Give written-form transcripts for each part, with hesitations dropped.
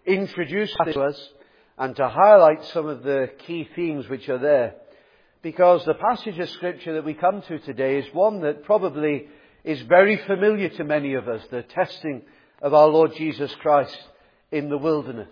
introduce to us and to highlight some of the key themes which are there. Because the passage of Scripture that we come to today is one that probably is very familiar to many of us, the testing of our Lord Jesus Christ in the wilderness.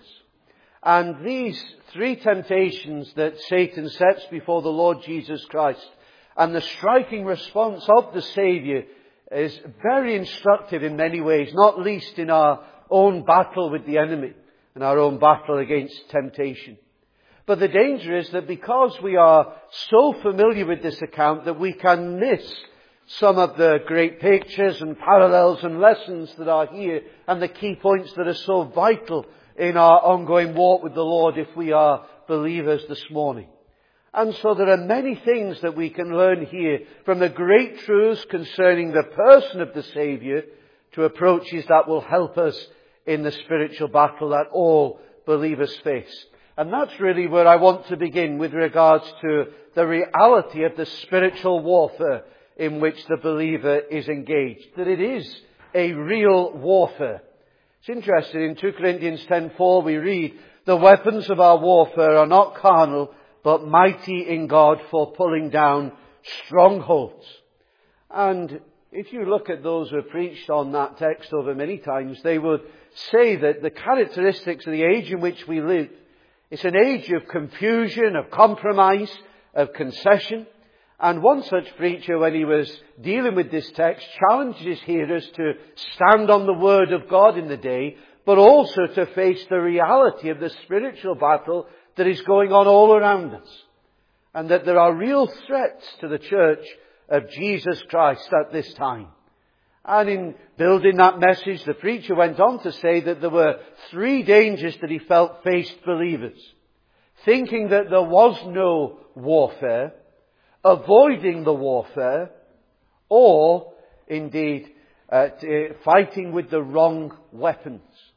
And these three temptations that Satan sets before the Lord Jesus Christ and the striking response of the Saviour is very instructive in many ways, not least in our own battle with the enemy and our own battle against temptation. But the danger is that because we are so familiar with this account that we can miss some of the great pictures and parallels and lessons that are here and the key points that are so vital in our ongoing walk with the Lord if we are believers this morning. And so there are many things that we can learn here from the great truths concerning the person of the Saviour to approaches that will help us in the spiritual battle that all believers face. And that's really where I want to begin with regards to the reality of the spiritual warfare in which the believer is engaged. That it is a real warfare. It's interesting, in 2 Corinthians 10:4 we read, "The weapons of our warfare are not carnal, but mighty in God for pulling down strongholds." And if you look at those who have preached on that text over many times, they would say that the characteristics of the age in which we live, it's an age of confusion, of compromise, of concession. And one such preacher, when he was dealing with this text, challenged his hearers to stand on the Word of God in the day, but also to face the reality of the spiritual battle that is going on all around us. And that there are real threats to the church of Jesus Christ at this time. And in building that message, the preacher went on to say that there were three dangers that he felt faced believers. Thinking that there was no warfare, avoiding the warfare, or indeed fighting with the wrong weapons.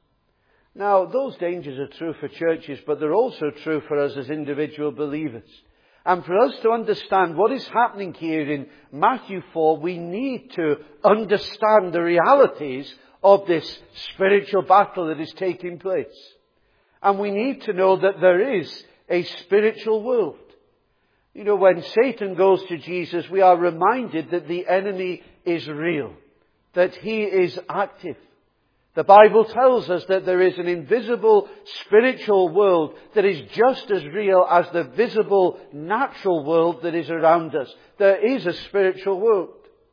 Now, those dangers are true for churches, but they're also true for us as individual believers. And for us to understand what is happening here in Matthew 4, we need to understand the realities of this spiritual battle that is taking place. And we need to know that there is a spiritual world. You know, when Satan goes to Jesus, we are reminded that the enemy is real, that he is active. The Bible tells us that there is an invisible spiritual world that is just as real as the visible natural world that is around us. There is a spiritual world.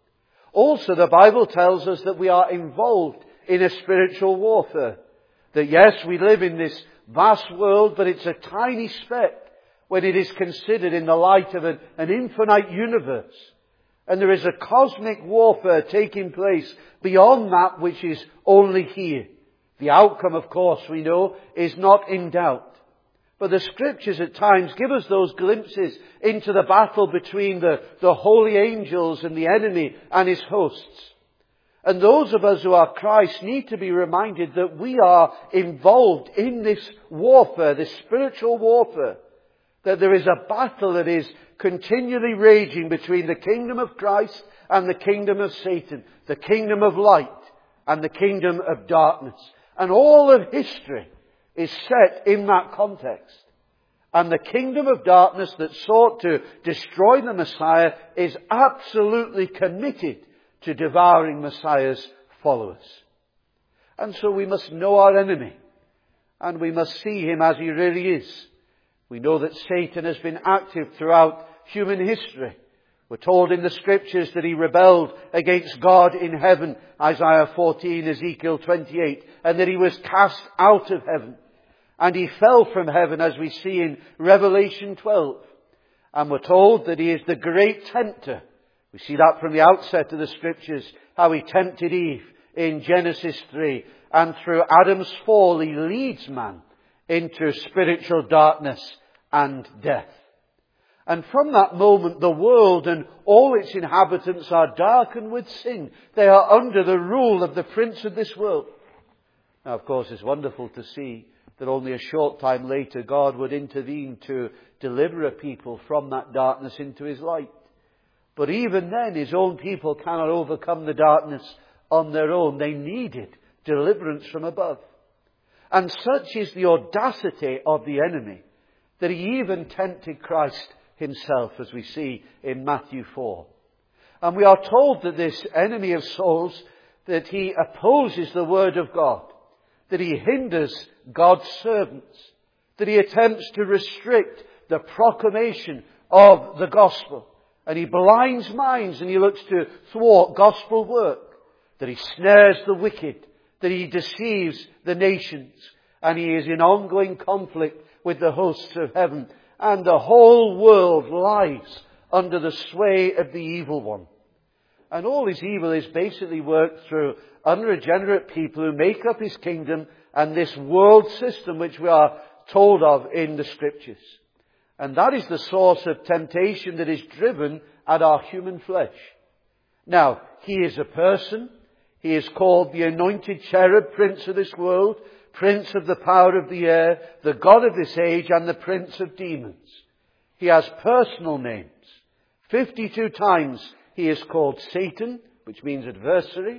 Also, the Bible tells us that we are involved in a spiritual warfare. That yes, we live in this vast world, but it's a tiny speck when it is considered in the light of an infinite universe. And there is a cosmic warfare taking place beyond that which is only here. The outcome, of course, we know, is not in doubt. But the Scriptures at times give us those glimpses into the battle between the holy angels and the enemy and his hosts. And those of us who are Christ need to be reminded that we are involved in this warfare, this spiritual warfare. That there is a battle that is continually raging between the kingdom of Christ and the kingdom of Satan, the kingdom of light and the kingdom of darkness. And all of history is set in that context. And the kingdom of darkness that sought to destroy the Messiah is absolutely committed to devouring Messiah's followers. And so we must know our enemy, and we must see him as he really is. We know that Satan has been active throughout human history. We're told in the Scriptures that he rebelled against God in heaven, Isaiah 14, Ezekiel 28, and that he was cast out of heaven. And he fell from heaven, as we see in Revelation 12. And we're told that he is the great tempter. We see that from the outset of the Scriptures, how he tempted Eve in Genesis 3. And through Adam's fall, he leads man into spiritual darkness and death. And from that moment, the world and all its inhabitants are darkened with sin. They are under the rule of the prince of this world. Now, of course, it's wonderful to see that only a short time later God would intervene to deliver a people from that darkness into his light. But even then, his own people cannot overcome the darkness on their own. They needed deliverance from above. And such is the audacity of the enemy that he even tempted Christ himself, as we see in Matthew 4. And we are told that this enemy of souls, that he opposes the Word of God, that he hinders God's servants, that he attempts to restrict the proclamation of the gospel, and he blinds minds and he looks to thwart gospel work, that he snares the wicked, that he deceives the nations, and he is in ongoing conflict with the hosts of heaven, and the whole world lies under the sway of the evil one. And all his evil is basically worked through unregenerate people who make up his kingdom and this world system which we are told of in the Scriptures. And that is the source of temptation that is driven at our human flesh. Now, he is a person. He is called the anointed cherub, prince of this world, prince of the power of the air, the god of this age, and the prince of demons. He has personal names. 52 times he is called Satan, which means adversary.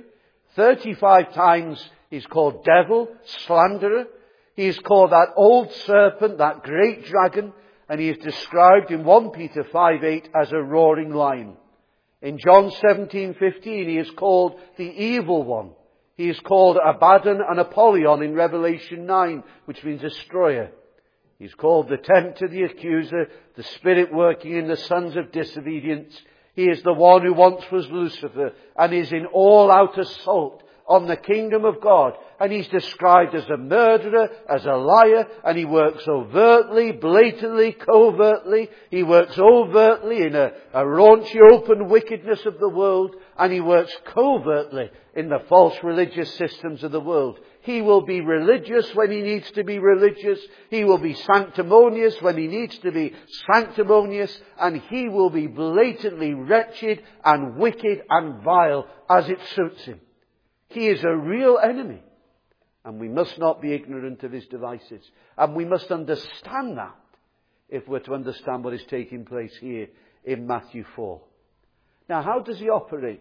35 times he's called devil, slanderer. He is called that old serpent, that great dragon, and he is described in 1 Peter 5:8 as a roaring lion. In John 17:15 he is called the evil one. He is called Abaddon and Apollyon in Revelation 9, which means destroyer. He's called the tempter, the accuser, the spirit working in the sons of disobedience. He is the one who once was Lucifer and is in all-out assault on the kingdom of God. And he's described as a murderer, as a liar, and he works overtly, blatantly, covertly. He works overtly in a raunchy open wickedness of the world, and he works covertly in the false religious systems of the world. He will be religious when he needs to be religious. He will be sanctimonious when he needs to be sanctimonious. And he will be blatantly wretched and wicked and vile as it suits him. He is a real enemy. And we must not be ignorant of his devices. And we must understand that if we're to understand what is taking place here in Matthew 4. Now, how does he operate?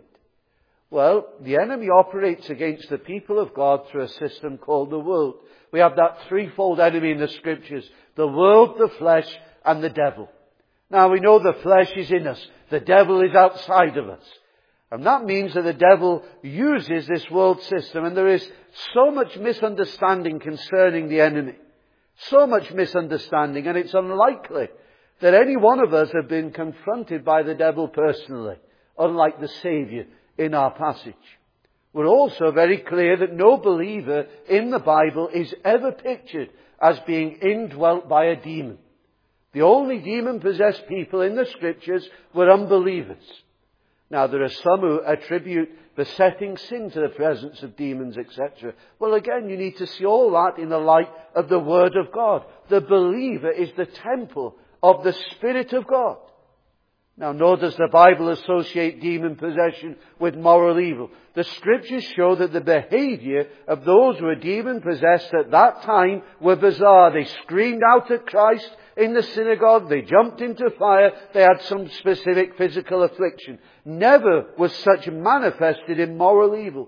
Well, the enemy operates against the people of God through a system called the world. We have that threefold enemy in the Scriptures: the world, the flesh, and the devil. Now, we know the flesh is in us. The devil is outside of us. And that means that the devil uses this world system. And there is so much misunderstanding concerning the enemy. So much misunderstanding. And it's unlikely that any one of us have been confronted by the devil personally, unlike the Saviour in our passage. We're also very clear that no believer in the Bible is ever pictured as being indwelt by a demon. The only demon-possessed people in the Scriptures were unbelievers. Now, there are some who attribute besetting sin to the presence of demons, etc. Well, again, you need to see all that in the light of the Word of God. The believer is the temple of the Spirit of God. Now, nor does the Bible associate demon possession with moral evil. The Scriptures show that the behavior of those who were demon-possessed at that time were bizarre. They screamed out at Christ in the synagogue. They jumped into fire. They had some specific physical affliction. Never was such manifested in moral evil.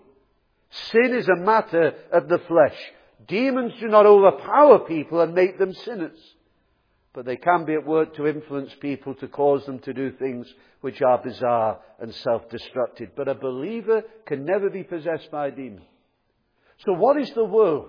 Sin is a matter of the flesh. Demons do not overpower people and make them sinners. But they can be at work to influence people, to cause them to do things which are bizarre and self-destructive. But a believer can never be possessed by a demon. So what is the world?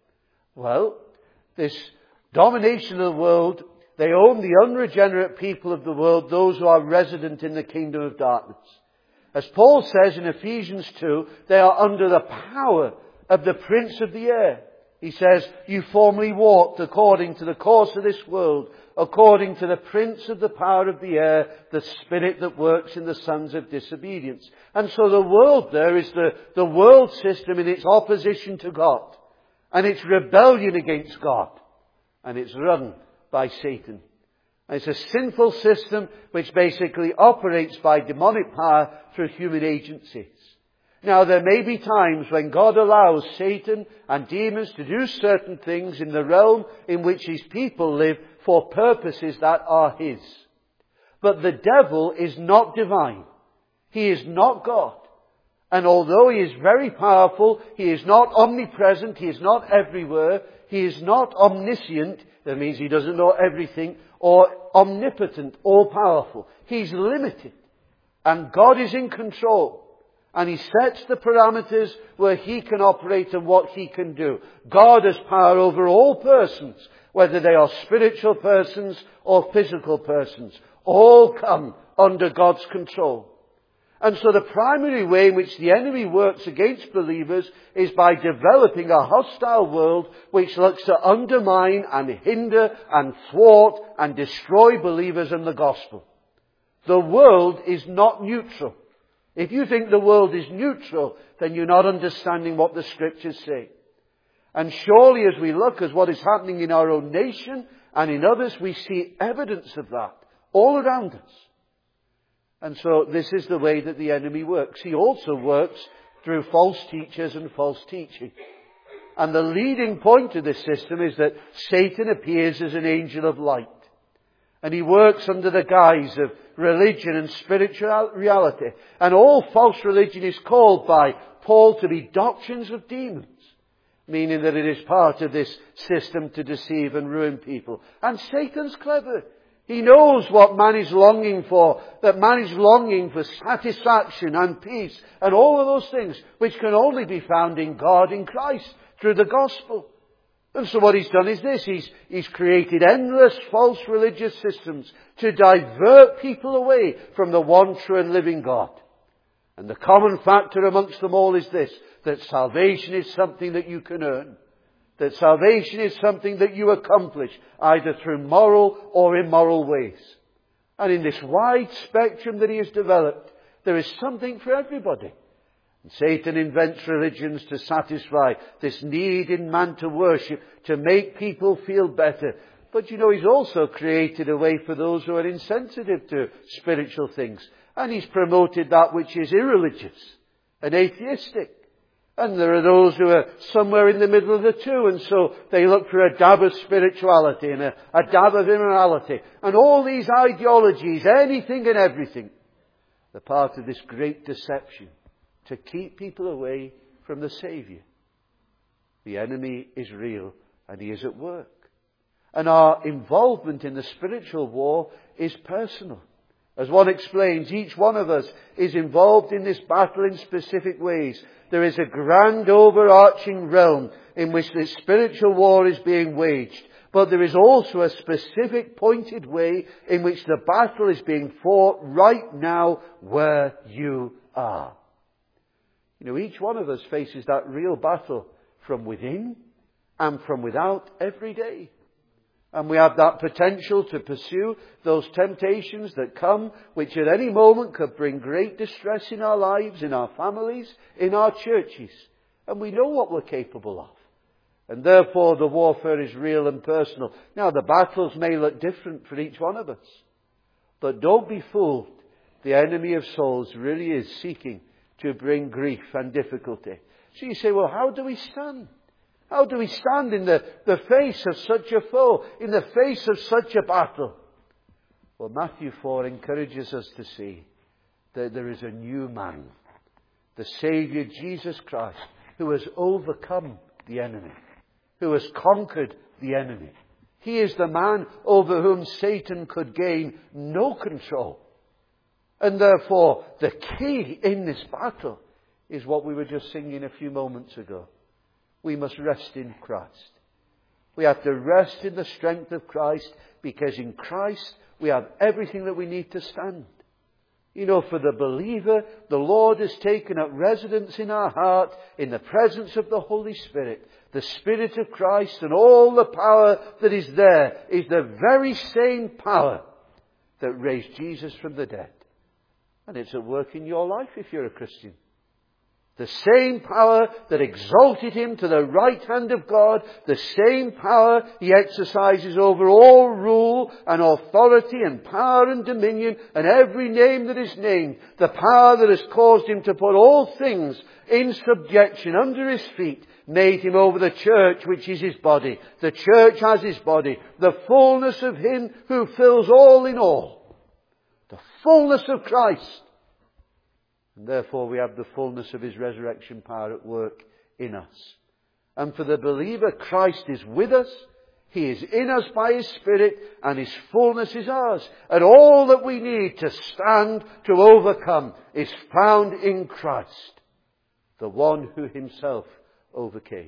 Well, this domination of the world, they own the unregenerate people of the world, those who are resident in the kingdom of darkness. As Paul says in Ephesians 2, they are under the power of the prince of the air. He says, you formerly walked according to the course of this world, according to the prince of the power of the air, the spirit that works in the sons of disobedience. And so the world there is the world system in its opposition to God, and its rebellion against God, and it's run by Satan. And it's a sinful system which basically operates by demonic power through human agencies. Now, there may be times when God allows Satan and demons to do certain things in the realm in which his people live for purposes that are his. But the devil is not divine. He is not God. And although he is very powerful, he is not omnipresent, he is not everywhere, he He is not omniscient, that means he doesn't know everything, or omnipotent, all-powerful. He's limited. And God is in control. And He sets the parameters where He can operate and what He can do. God has power over all persons, whether they are spiritual persons or physical persons. All come under God's control. And so the primary way in which the enemy works against believers is by developing a hostile world which looks to undermine and hinder and thwart and destroy believers in the gospel. The world is not neutral. If you think the world is neutral, then you're not understanding what the Scriptures say. And surely as we look at what is happening in our own nation and in others, we see evidence of that all around us. And so this is the way that the enemy works. He also works through false teachers and false teaching. And the leading point of this system is that Satan appears as an angel of light. And he works under the guise of religion and spiritual reality. And all false religion is called by Paul to be doctrines of demons. Meaning that it is part of this system to deceive and ruin people. And Satan's clever. He knows what man is longing for. That man is longing for satisfaction and peace and all of those things which can only be found in God, in Christ, through the gospel. And so what he's done is this. He's created endless false religious systems to divert people away from the one true and living God. And the common factor amongst them all is this, that salvation is something that you can earn. That salvation is something that you accomplish, either through moral or immoral ways. And in this wide spectrum that he has developed, there is something for everybody. And Satan invents religions to satisfy this need in man to worship, to make people feel better. But you know, he's also created a way for those who are insensitive to spiritual things. And he's promoted that which is irreligious and atheistic. And there are those who are somewhere in the middle of the two, and so they look for a dab of spirituality and a dab of immorality. And all these ideologies, anything and everything, they're part of this great deception to keep people away from the Saviour. The enemy is real, and he is at work. And our involvement in the spiritual war is personal. As one explains, each one of us is involved in this battle in specific ways. There is a grand overarching realm in which this spiritual war is being waged. But there is also a specific pointed way in which the battle is being fought right now where you are. You know, each one of us faces that real battle from within and from without every day. And we have that potential to pursue those temptations that come, which at any moment could bring great distress in our lives, in our families, in our churches. And we know what we're capable of. And therefore the warfare is real and personal. Now the battles may look different for each one of us. But don't be fooled. The enemy of souls really is seeking to bring grief and difficulty. So you say, well, how do we stand? How do we stand in the face of such a foe, in the face of such a battle? Well, Matthew 4 encourages us to see that there is a new man, the Saviour Jesus Christ, who has overcome the enemy, who has conquered the enemy. He is the man over whom Satan could gain no control. And therefore, the key in this battle is what we were just singing a few moments ago. We must rest in Christ. We have to rest in the strength of Christ, because in Christ we have everything that we need to stand. You know, for the believer, the Lord has taken up residence in our heart in the presence of the Holy Spirit. The Spirit of Christ and all the power that is there is the very same power that raised Jesus from the dead. And it's at work in your life if you're a Christian. The same power that exalted him to the right hand of God, the same power he exercises over all rule and authority and power and dominion and every name that is named. The power that has caused him to put all things in subjection under his feet, made him over the church, which is his body. The church as his body. The fullness of him who fills all in all. The fullness of Christ. And therefore we have the fullness of his resurrection power at work in us. And for the believer, Christ is with us. He is in us by His Spirit, and His fullness is ours. And all that we need to stand, to overcome, is found in Christ, the one who Himself overcame.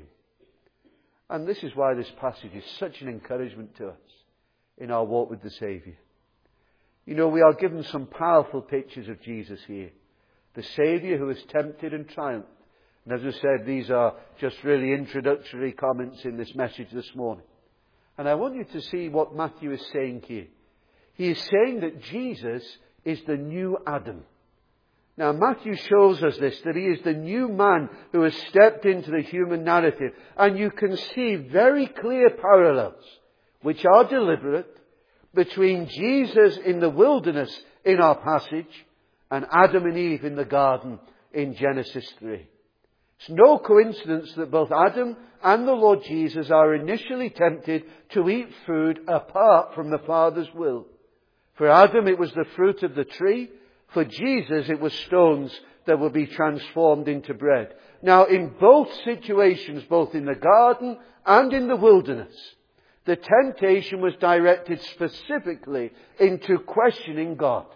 And this is why this passage is such an encouragement to us in our walk with the Saviour. You know, we are given some powerful pictures of Jesus here. The Saviour who was tempted and triumphed. And as I said, these are just really introductory comments in this message this morning. And I want you to see what Matthew is saying here. He is saying that Jesus is the new Adam. Now Matthew shows us this, that He is the new man who has stepped into the human narrative. And you can see very clear parallels, which are deliberate, between Jesus in the wilderness in our passage and Adam and Eve in the garden in Genesis 3. It's no coincidence that both Adam and the Lord Jesus are initially tempted to eat food apart from the Father's will. For Adam it was the fruit of the tree. For Jesus it was stones that would be transformed into bread. Now in both situations, both in the garden and in the wilderness, the temptation was directed specifically into questioning God.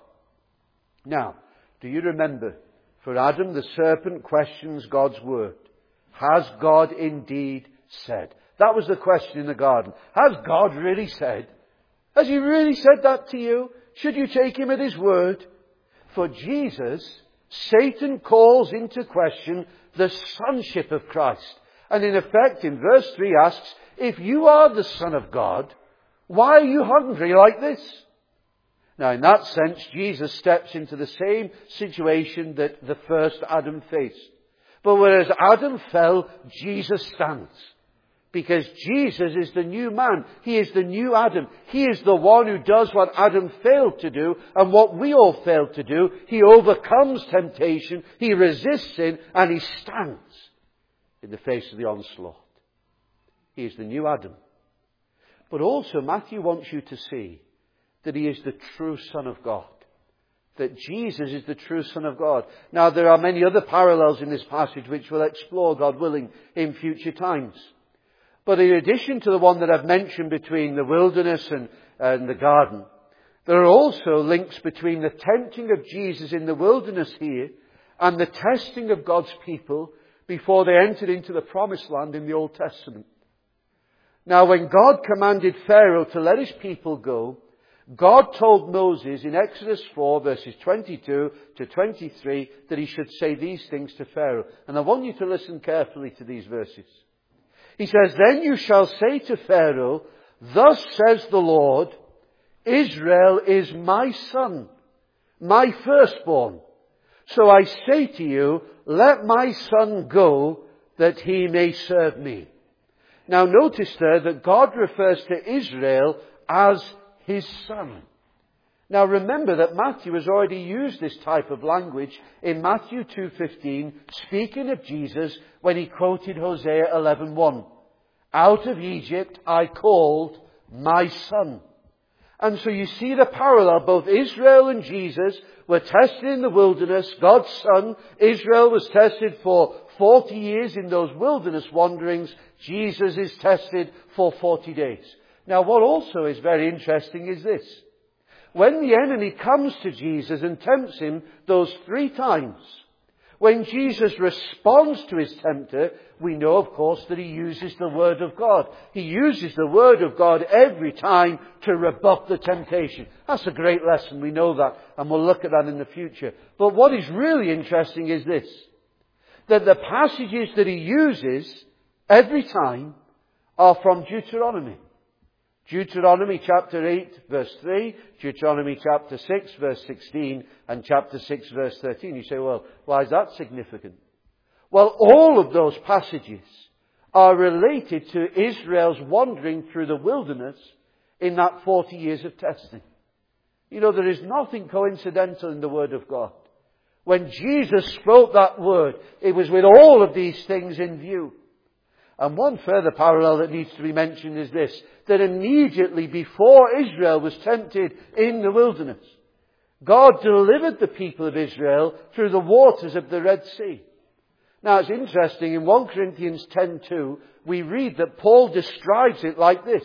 Now, do you remember? For Adam, the serpent questions God's word. Has God indeed said? That was the question in the garden. Has God really said? Has He really said that to you? Should you take Him at His word? For Jesus, Satan calls into question the sonship of Christ. And in effect, in verse 3 asks, if you are the Son of God, why are you hungry like this? Now, in that sense, Jesus steps into the same situation that the first Adam faced. But whereas Adam fell, Jesus stands. Because Jesus is the new man. He is the new Adam. He is the one who does what Adam failed to do and what we all failed to do. He overcomes temptation. He resists sin and He stands in the face of the onslaught. He is the new Adam. But also Matthew wants you to see that He is the true Son of God. That Jesus is the true Son of God. Now there are many other parallels in this passage which we'll explore, God willing, in future times. But in addition to the one that I've mentioned between the wilderness and the garden, there are also links between the tempting of Jesus in the wilderness here and the testing of God's people before they entered into the promised land in the Old Testament. Now when God commanded Pharaoh to let His people go, God told Moses in Exodus 4 verses 22 to 23 that he should say these things to Pharaoh. And I want you to listen carefully to these verses. He says, then you shall say to Pharaoh, thus says the Lord, Israel is my son, my firstborn. So I say to you, let my son go that he may serve me. Now notice there that God refers to Israel as His son. Now remember that Matthew has already used this type of language in Matthew 2:15, speaking of Jesus when he quoted Hosea 11:1. Out of Egypt I called my son. And so you see the parallel. Both Israel and Jesus were tested in the wilderness. God's son, Israel, was tested for 40 years in those wilderness wanderings. Jesus is tested for 40 days. Now what also is very interesting is this. When the enemy comes to Jesus and tempts Him those 3 times, when Jesus responds to his tempter, we know of course that He uses the Word of God. He uses the Word of God every time to rebut the temptation. That's a great lesson, we know that, and we'll look at that in the future. But what is really interesting is this, that the passages that He uses every time are from Deuteronomy. Deuteronomy chapter 8 verse 3, Deuteronomy chapter 6 verse 16 and chapter 6 verse 13. You say, well, why is that significant? Well, all of those passages are related to Israel's wandering through the wilderness in that 40 years of testing. You know, there is nothing coincidental in the Word of God. When Jesus spoke that word, it was with all of these things in view. And one further parallel that needs to be mentioned is this, that immediately before Israel was tempted in the wilderness, God delivered the people of Israel through the waters of the Red Sea. Now it's interesting, in 1 Corinthians 10:2, we read that Paul describes it like this.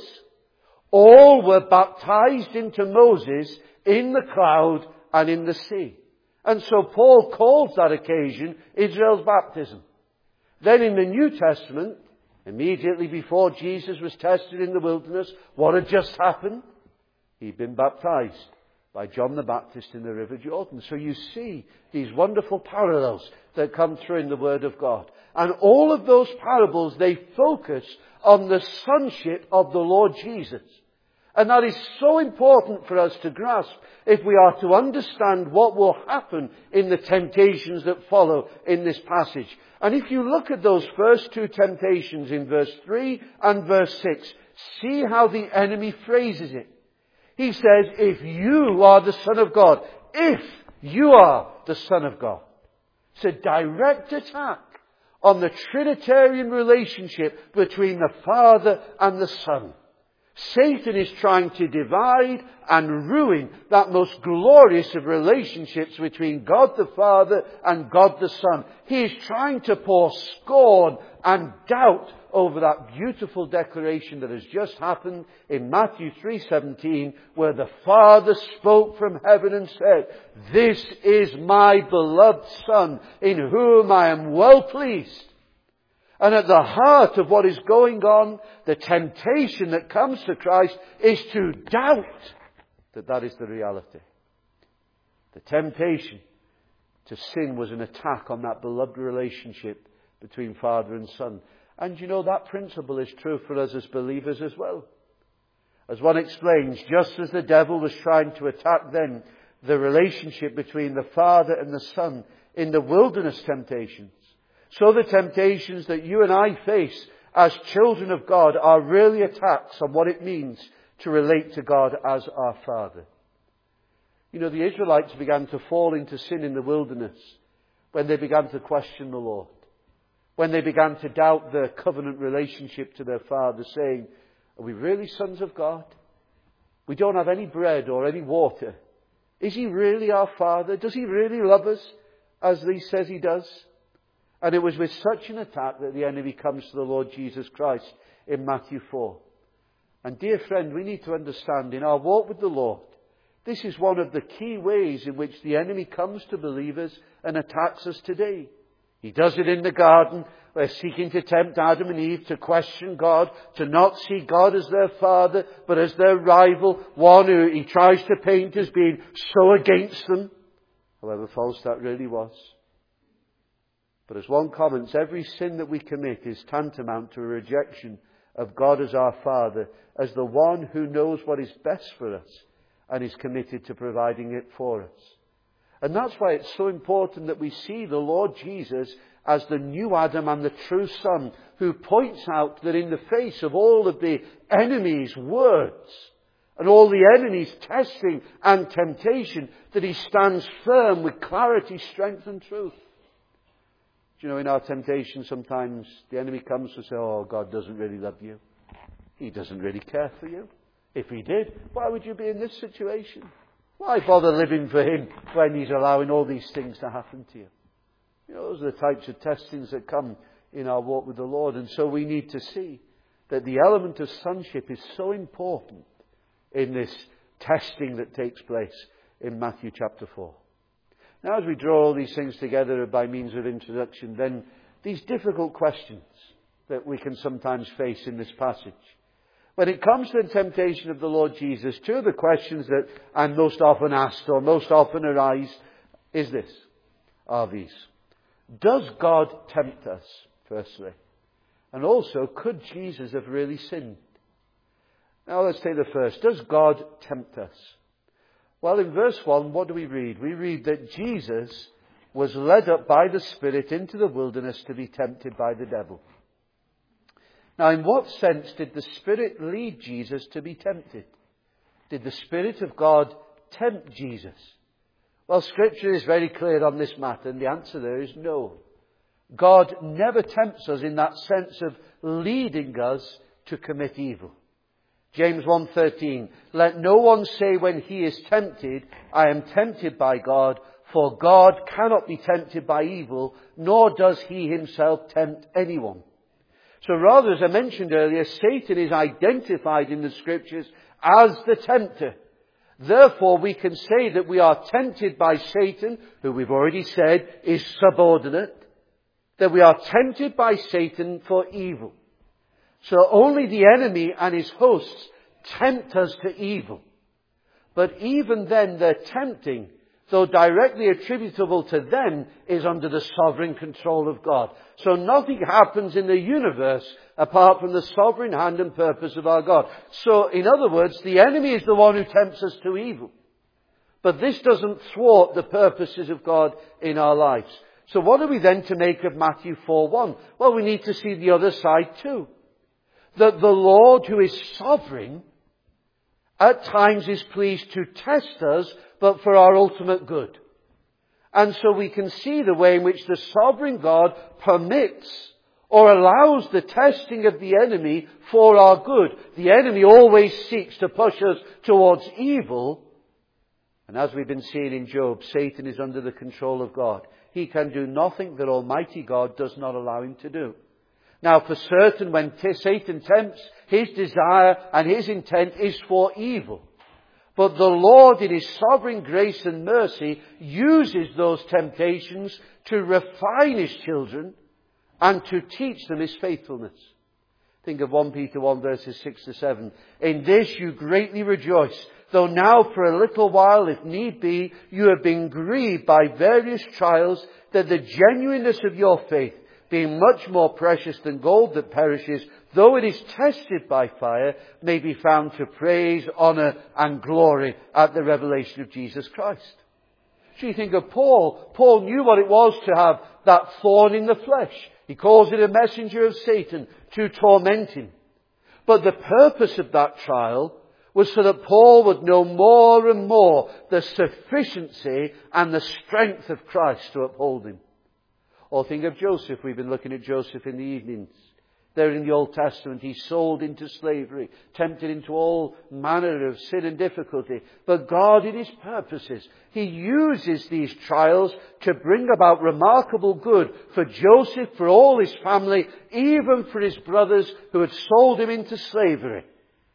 All were baptized into Moses in the cloud and in the sea. And so Paul calls that occasion Israel's baptism. Then in the New Testament, immediately before Jesus was tested in the wilderness, what had just happened? He'd been baptized by John the Baptist in the River Jordan. So you see these wonderful parallels that come through in the Word of God. And all of those parables, they focus on the sonship of the Lord Jesus. And that is so important for us to grasp if we are to understand what will happen in the temptations that follow in this passage. And if you look at those first two temptations in verse 3 and verse 6, see how the enemy phrases it. He says, if you are the Son of God, if you are the Son of God. It's a direct attack on the Trinitarian relationship between the Father and the Son. Satan is trying to divide and ruin that most glorious of relationships between God the Father and God the Son. He is trying to pour scorn and doubt over that beautiful declaration that has just happened in Matthew 3:17, where the Father spoke from heaven and said, "This is my beloved Son, in whom I am well pleased." And at the heart of what is going on, the temptation that comes to Christ is to doubt that that is the reality. The temptation to sin was an attack on that beloved relationship between Father and Son. And you know, that principle is true for us as believers as well. As one explains, just as the devil was trying to attack then the relationship between the Father and the Son in the wilderness temptations, so the temptations that you and I face as children of God are really attacks on what it means to relate to God as our Father. You know, the Israelites began to fall into sin in the wilderness when they began to question the Lord. When they began to doubt their covenant relationship to their Father, saying, are we really sons of God? We don't have any bread or any water. Is He really our Father? Does He really love us as He says He does? And it was with such an attack that the enemy comes to the Lord Jesus Christ in Matthew 4. And dear friend, we need to understand in our walk with the Lord, this is one of the key ways in which the enemy comes to believers and attacks us today. He does it in the garden, where seeking to tempt Adam and Eve to question God, to not see God as their Father, but as their rival, one who He tries to paint as being so against them, however false that really was. But as one comments, every sin that we commit is tantamount to a rejection of God as our Father, as the one who knows what is best for us and is committed to providing it for us. And that's why it's so important that we see the Lord Jesus as the new Adam and the true Son, who points out that in the face of all of the enemy's words and all the enemy's testing and temptation, that He stands firm with clarity, strength and truth. You know, in our temptation, sometimes the enemy comes to say, oh, God doesn't really love you. He doesn't really care for you. If He did, why would you be in this situation? Why bother living for Him when He's allowing all these things to happen to you? You know, those are the types of testings that come in our walk with the Lord. And so we need to see that the element of sonship is so important in this testing that takes place in Matthew chapter 4. Now, as we draw all these things together by means of introduction, then these difficult questions that we can sometimes face in this passage. When it comes to the temptation of the Lord Jesus, two of the questions that I'm most often asked or most often arise are these. Does God tempt us, firstly? And also, could Jesus have really sinned? Now let's take the first. Does God tempt us? Well, in verse 1, what do we read? We read that Jesus was led up by the Spirit into the wilderness to be tempted by the devil. Now, in what sense did the Spirit lead Jesus to be tempted? Did the Spirit of God tempt Jesus? Well, Scripture is very clear on this matter, and the answer there is no. God never tempts us in that sense of leading us to commit evil. James 1:13, let no one say when he is tempted, I am tempted by God, For God cannot be tempted by evil, nor does he himself tempt anyone. So rather, as I mentioned earlier, Satan is identified in the Scriptures as the tempter. Therefore, we can say that we are tempted by Satan, who we've already said is subordinate, that we are tempted by Satan for evil. So only the enemy and his hosts tempt us to evil. But even then, their tempting, though directly attributable to them, is under the sovereign control of God. So nothing happens in the universe apart from the sovereign hand and purpose of our God. So, in other words, the enemy is the one who tempts us to evil. But this doesn't thwart the purposes of God in our lives. So what are we then to make of Matthew 4:1? Well, we need to see the other side too. That the Lord, who is sovereign, at times is pleased to test us, but for our ultimate good. And so we can see the way in which the sovereign God permits or allows the testing of the enemy for our good. The enemy always seeks to push us towards evil. And as we've been seeing in Job, Satan is under the control of God. He can do nothing that Almighty God does not allow him to do. Now, for certain, when Satan tempts, his desire and his intent is for evil. But the Lord, in his sovereign grace and mercy, uses those temptations to refine his children and to teach them his faithfulness. Think of 1 Peter 1 verses 6 to 7. In this you greatly rejoice, though now for a little while, if need be, you have been grieved by various trials, that the genuineness of your faith, being much more precious than gold that perishes, though it is tested by fire, may be found to praise, honour and glory at the revelation of Jesus Christ. So you think of Paul. Paul knew what it was to have that thorn in the flesh. He calls it a messenger of Satan to torment him. But the purpose of that trial was so that Paul would know more and more the sufficiency and the strength of Christ to uphold him. Or think of Joseph. We've been looking at Joseph in the evenings. There in the Old Testament, he's sold into slavery, tempted into all manner of sin and difficulty. But God, in his purposes, he uses these trials to bring about remarkable good for Joseph, for all his family, even for his brothers who had sold him into slavery.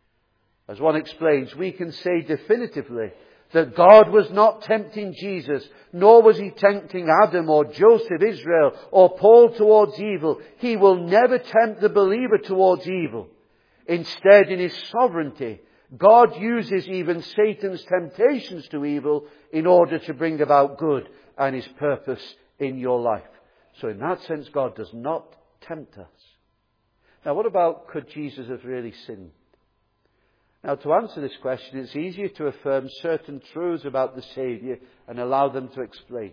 As one explains, we can say definitively that God was not tempting Jesus, nor was he tempting Adam or Joseph, Israel, or Paul towards evil. He will never tempt the believer towards evil. Instead, in his sovereignty, God uses even Satan's temptations to evil in order to bring about good and his purpose in your life. So in that sense, God does not tempt us. Now, what about, could Jesus have really sinned? Now, to answer this question, it's easier to affirm certain truths about the Saviour and allow them to explain.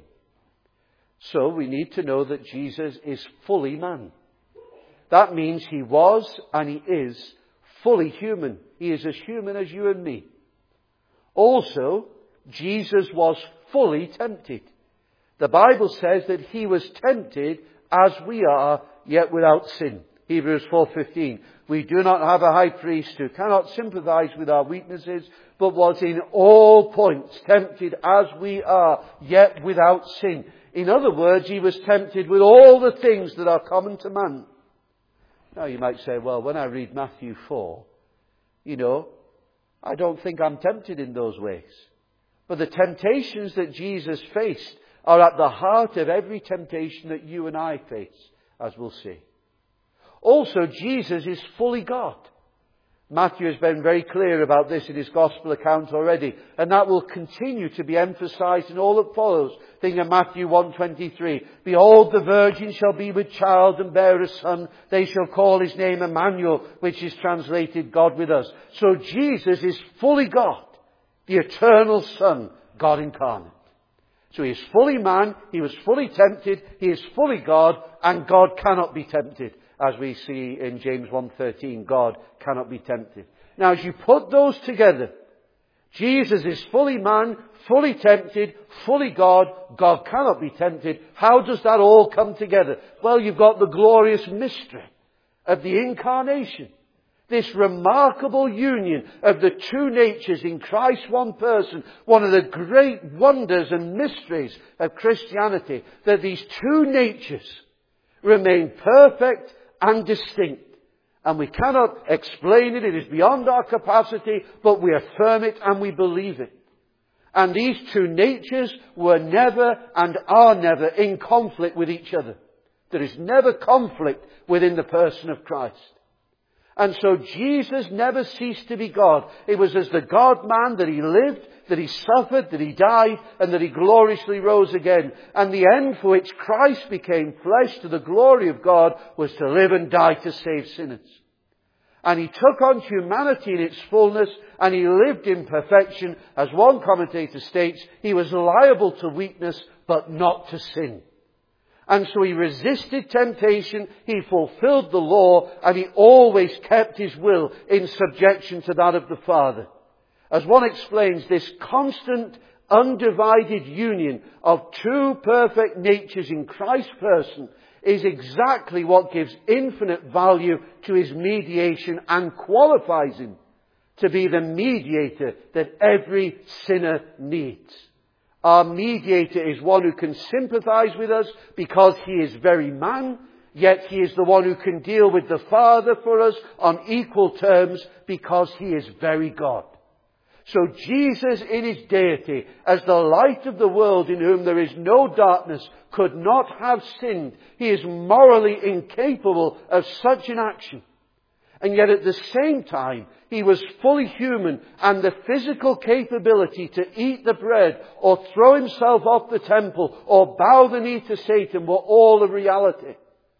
So, we need to know that Jesus is fully man. That means he was and he is fully human. He is as human as you and me. Also, Jesus was fully tempted. The Bible says that he was tempted as we are, yet without sin. Hebrews 4:15. We do not have a high priest who cannot sympathize with our weaknesses, but was in all points tempted as we are, yet without sin. In other words, he was tempted with all the things that are common to man. Now you might say, well, when I read Matthew 4, I don't think I'm tempted in those ways. But the temptations that Jesus faced are at the heart of every temptation that you and I face, as we'll see. Also, Jesus is fully God. Matthew has been very clear about this in his gospel account already, and that will continue to be emphasized in all that follows. Think of Matthew 1:23. Behold, the virgin shall be with child and bear a son. They shall call his name Emmanuel, which is translated God with us. So Jesus is fully God, the eternal Son, God incarnate. So he is fully man, he was fully tempted, he is fully God, and God cannot be tempted. As we see in James 1:13, God cannot be tempted. Now, as you put those together, Jesus is fully man, fully tempted, fully God. God cannot be tempted. How does that all come together? Well, you've got the glorious mystery of the incarnation. This remarkable union of the two natures in Christ one person, one of the great wonders and mysteries of Christianity, that these two natures remain perfect and distinct. And we cannot explain it, it is beyond our capacity, but we affirm it and we believe it. And these two natures were never and are never in conflict with each other. There is never conflict within the person of Christ. And so Jesus never ceased to be God. It was as the God-man that He lived, that He suffered, that He died, and that He gloriously rose again. And the end for which Christ became flesh to the glory of God was to live and die to save sinners. And He took on humanity in its fullness, and He lived in perfection. As one commentator states, He was liable to weakness, but not to sin. And so He resisted temptation, He fulfilled the law, and He always kept His will in subjection to that of the Father. As one explains, this constant, undivided union of two perfect natures in Christ's person is exactly what gives infinite value to His mediation and qualifies Him to be the mediator that every sinner needs. Our mediator is one who can sympathize with us because He is very man, yet He is the one who can deal with the Father for us on equal terms because He is very God. So Jesus in His deity, as the light of the world in whom there is no darkness, could not have sinned. He is morally incapable of such an action. And yet at the same time, He was fully human, and the physical capability to eat the bread or throw Himself off the temple or bow the knee to Satan were all a reality.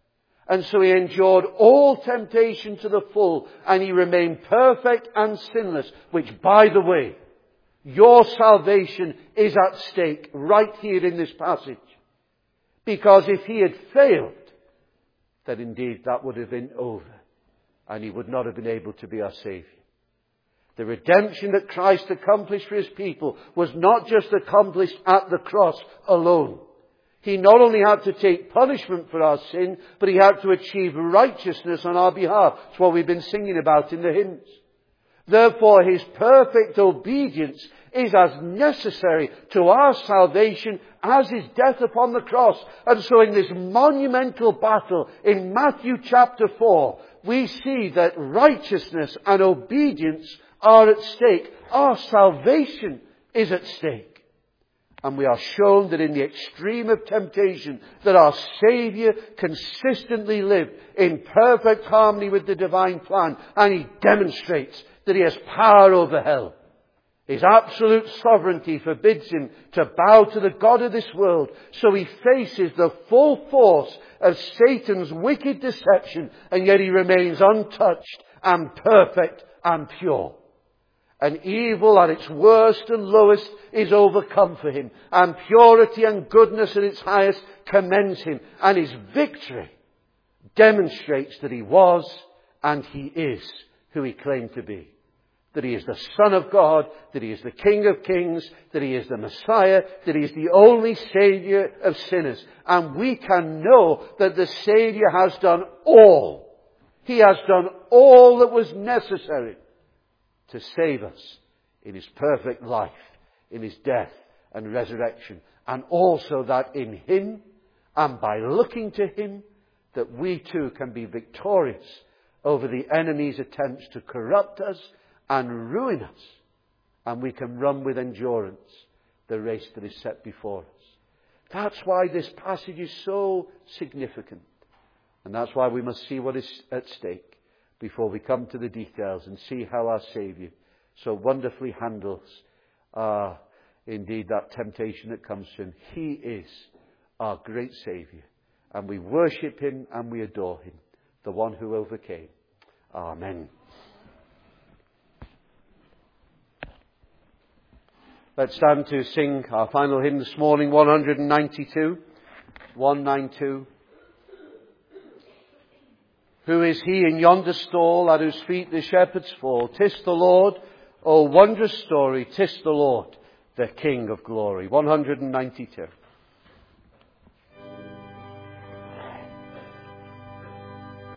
And so He endured all temptation to the full, and He remained perfect and sinless, which, by the way, your salvation is at stake right here in this passage. Because if He had failed, then indeed that would have been over. And He would not have been able to be our Saviour. The redemption that Christ accomplished for His people was not just accomplished at the cross alone. He not only had to take punishment for our sin, but He had to achieve righteousness on our behalf. That's what we've been singing about in the hymns. Therefore, His perfect obedience is as necessary to our salvation as His death upon the cross. And so in this monumental battle in Matthew chapter 4, we see that righteousness and obedience are at stake. Our salvation is at stake. And we are shown that in the extreme of temptation, that our Saviour consistently lived in perfect harmony with the divine plan. And He demonstrates that He has power over hell. His absolute sovereignty forbids Him to bow to the God of this world. So He faces the full force of Satan's wicked deception, and yet He remains untouched and perfect and pure. And evil at its worst and lowest is overcome for Him, and purity and goodness at its highest commends Him. And His victory demonstrates that He was and He is who He claimed to be. That He is the Son of God, that He is the King of Kings, that He is the Messiah, that He is the only Saviour of sinners. And we can know that the Saviour has done all. He has done all that was necessary to save us in His perfect life, in His death and resurrection. And also that in Him, and by looking to Him, that we too can be victorious over the enemy's attempts to corrupt us and ruin us. And we can run with endurance the race that is set before us. That's why this passage is so significant. And that's why we must see what is at stake before we come to the details and see how our Saviour so wonderfully handles indeed that temptation that comes to Him. He is our great Saviour. And we worship Him and we adore Him, the one who overcame. Amen. Let's stand to sing our final hymn this morning, 192. 192. Who is He in yonder stall at whose feet the shepherds fall? 'Tis the Lord, oh wondrous story, 'tis the Lord, the King of glory. 192.